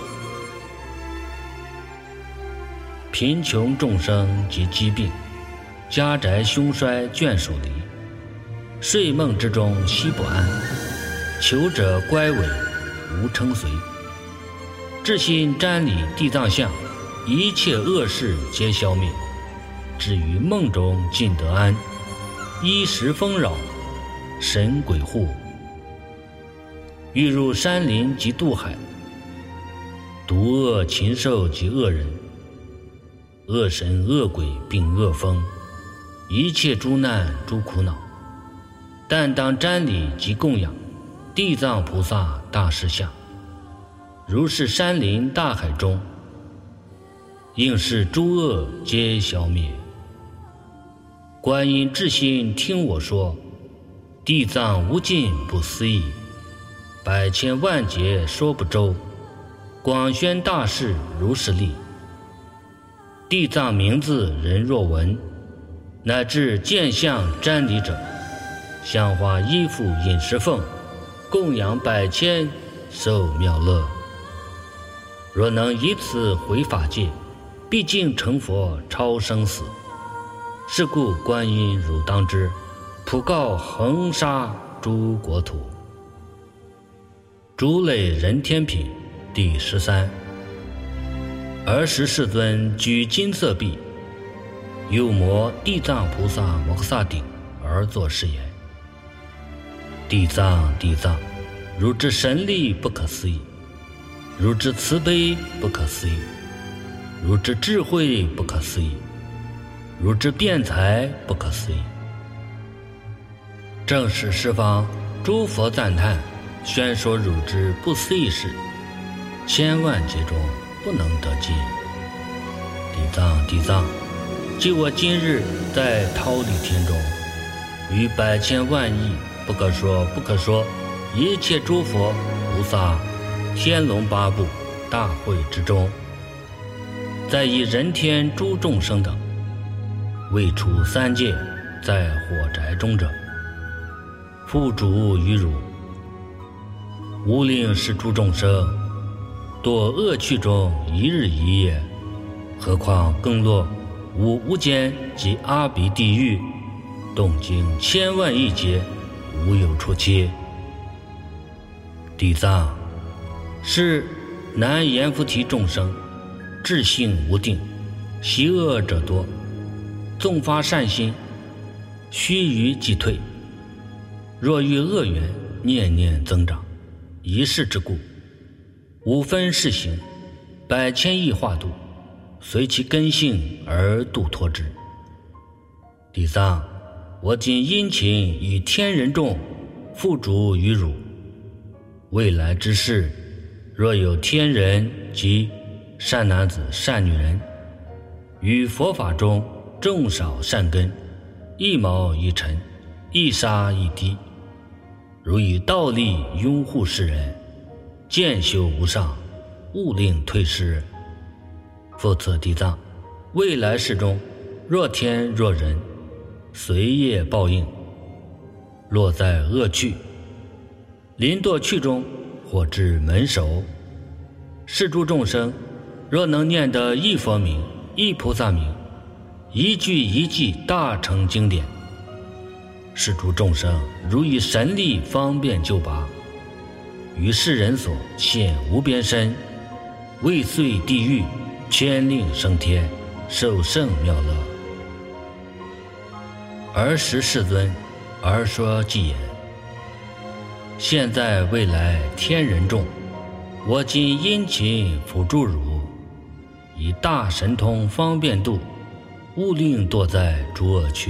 [SPEAKER 1] 贫穷众生及疾病，家宅凶衰眷属离，睡梦之中悉不安，求者乖违无称随。至心瞻礼地藏像，一切恶事皆消灭，至于梦中尽得安，衣食丰饶，神鬼护。欲入山林及渡海，毒恶禽兽及恶人，恶神恶鬼并恶风，一切诸难诸苦恼，但当瞻礼及供养地藏菩萨大士像，如是山林大海中，应是诸恶皆消灭。观音至心听我说，地藏无尽不思议，百千万劫说不周， 广宣大士如是力。地藏名字人若闻，乃至见相瞻礼者，香花衣服饮食奉，供养百千，受妙乐。若能以此回法界，毕竟成佛超生死。是故观音汝当知，普告恒沙诸国土。诸类人天品第十三。尔时世尊举金色臂，右摩地藏菩萨摩诃萨顶而作是言：地藏地藏，汝之神力不可思议，汝之慈悲不可思议，汝之智慧不可思议，汝之辩才不可思议。正是十方诸佛赞叹，宣说汝之不思议事，千万劫中不能得尽。地藏地藏，即我今日在忉利天中，于百千万亿不可说不可说一切诸佛菩萨天龙八部大会之中，在以人天诸众生等，未出三界在火宅中者，付嘱于汝，无令是诸众生堕恶趣中一日一夜，何况更落无无间及阿鼻地狱，动经千万亿劫，无有出期。地藏，是难言菩提众生，智性无定，习恶者多，纵发善心，须臾即退。若遇恶缘，念念增长，一世之故，五分世行，百千亿化度，随其根性而度脱之。地藏，我今殷勤以天人众付嘱于汝，未来之事，若有天人及善男子善女人，于佛法中种少善根，一毛一尘，一沙一滴，如以道力拥护世人，渐修无上，勿令退失。复次地藏，未来世中，若天若人，随业报应，落在恶趣，临堕趣中，或至门首。是诸众生，若能念得一佛名，一菩萨名，一句一记大成经典，是诸众生如以神力方便救拔，于世人所现无边身，未遂地狱，千令升天，受胜妙乐。尔时世尊而说偈言：现在未来天人众，我今殷勤辅助汝，以大神通方便度，勿令堕在诸恶趣。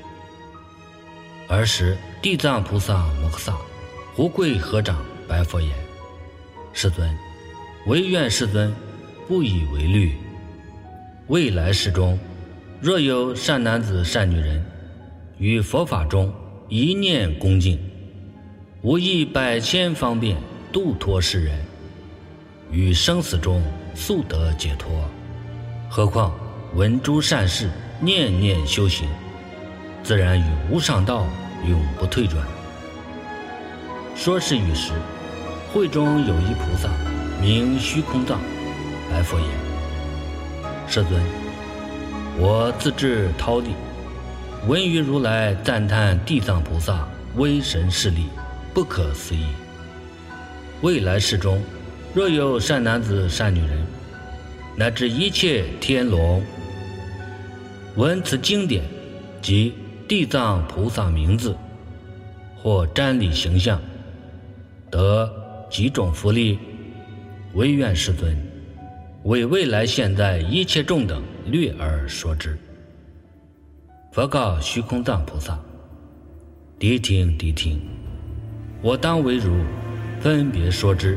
[SPEAKER 1] 尔时地藏菩萨摩诃萨胡跪合掌白佛言：世尊，唯愿世尊不以为虑。未来世中，若有善男子善女人，于佛法中一念恭敬，无益百千方便度脱世人，于生死中速得解脱。何况闻诸善事，念念修行，自然与无上道永不退转。说是语时，会中有一菩萨名虚空藏，白佛言：世尊，我自至忉利，闻于如来赞叹地藏菩萨威神势力不可思议。未来世中，若有善男子善女人，乃至一切天龙，闻此经典及地藏菩萨名字，或瞻礼形象，得几种福利，唯愿世尊为未来现在一切众等略而说之。佛告虚空藏菩萨：谛听谛听，我当为汝分别说之。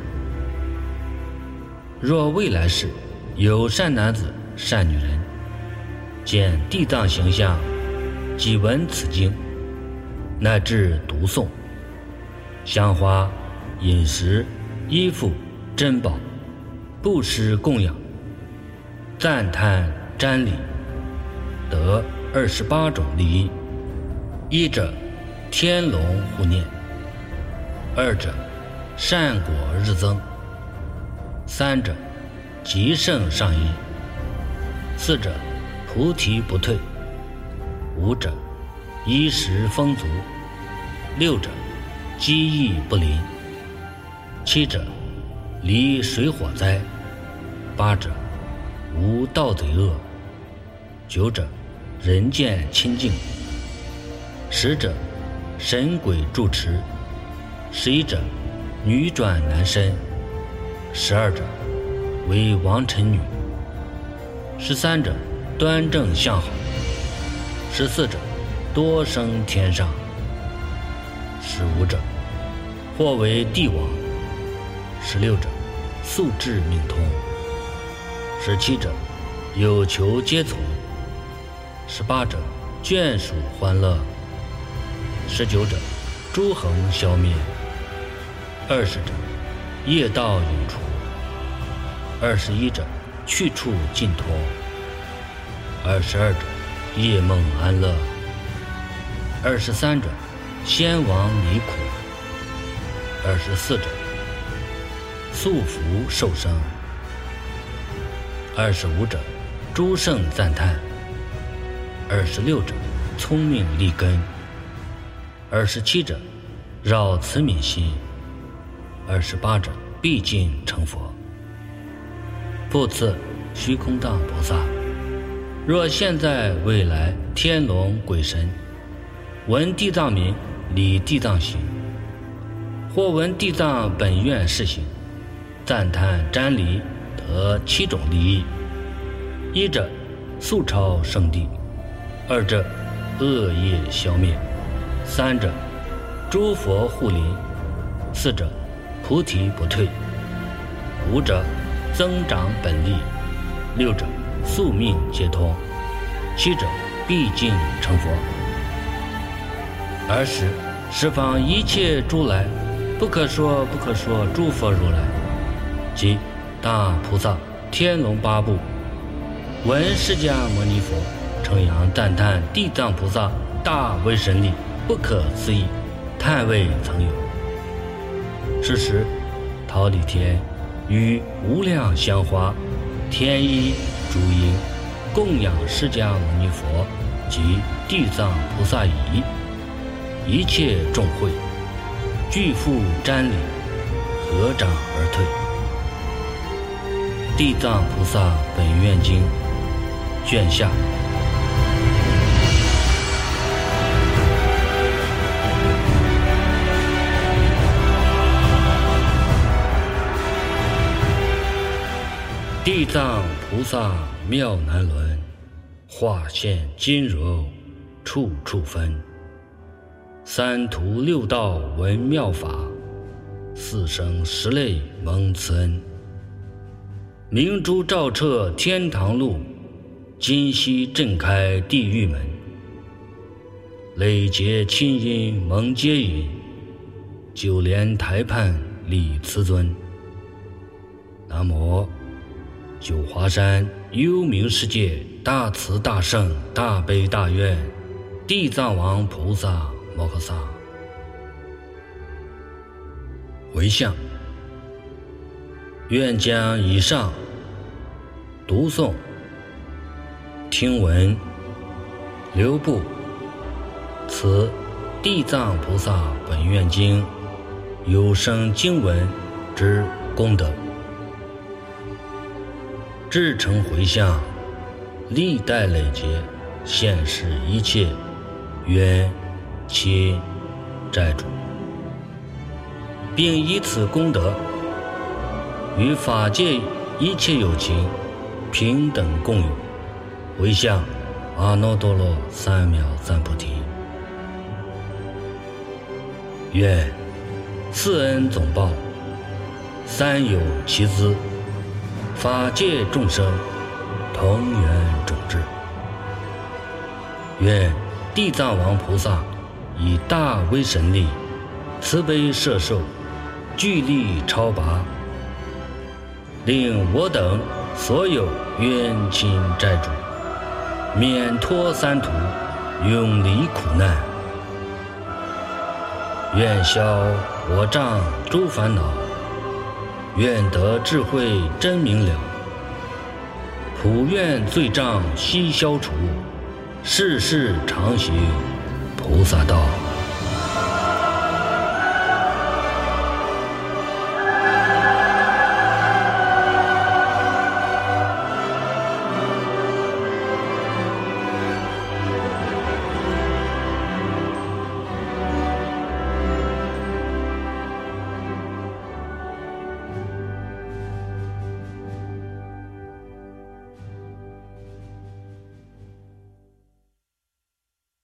[SPEAKER 1] 若未来世有善男子善女人，见地藏形象，即闻此经，乃至读诵，香花饮食衣服珍宝， 布施供养，赞叹瞻礼，得二十八种利益。一者天龙护念，二者善果日增，三者极盛上益，四者菩提不退，五者衣食丰足，六者饥疫不临，七者离水火灾，八者无盗贼恶，九者人见清净，十者神鬼住持，十一者女转男身，十二者为王臣女，十三者端正相好，十四者多生天上，十五者或为帝王，十六者素质命通，十七者有求皆从，十八者眷属欢乐，十九者诸横消灭，二十者业道永除，二十一者去处尽脱，二十二者夜梦安乐，二十三者先王离苦，二十四者速福受生，二十五者诸圣赞叹，二十六者聪明立根，二十七者扰慈悯心，二十八者毕竟成佛。复次虚空藏菩萨，若现在未来天龙鬼神闻地藏名，礼地藏行，或闻地藏本愿事行，赞叹瞻礼，得七种利益。一者速超圣地，二者恶业消灭，三者诸佛护临，四者菩提不退，五者增长本力，六者宿命皆通，七者毕竟成佛。尔时十方一切诸来，不可说不可说诸佛如来，即大菩萨天龙八部，闻释迦牟尼佛称扬赞叹地藏菩萨大威神力，不可思议，叹未曾有。是时桃李天与无量香花天衣诸音供养释迦牟尼佛及地藏菩萨仪，一切众会俱复瞻礼，合掌而退。地藏菩萨本愿经卷下。地藏菩萨妙难伦，化现金柔处处分。三途六道闻妙法，四生十类蒙慈恩。明珠照彻天堂路，今夕震开地狱门。累劫清音蒙接引，九莲台畔礼慈尊。南无九华山幽冥世界大慈大圣大悲大愿地藏王菩萨摩诃萨。回向，愿将以上读诵、听闻、留步此地藏菩萨本愿经有声经文之功德，至诚回向，历代累劫现世一切冤亲债主，并以此功德与法界一切有情平等共有，回向阿耨多罗三藐三菩提。愿四恩总报，三有其资，法界众生同源种智。愿地藏王菩萨以大威神力，慈悲摄受，具力超拔， 令我等所有冤亲债主免脱三途，永离苦难。愿消我障诸烦恼，愿得智慧真明了。普愿罪障悉消除，世世常行菩萨道。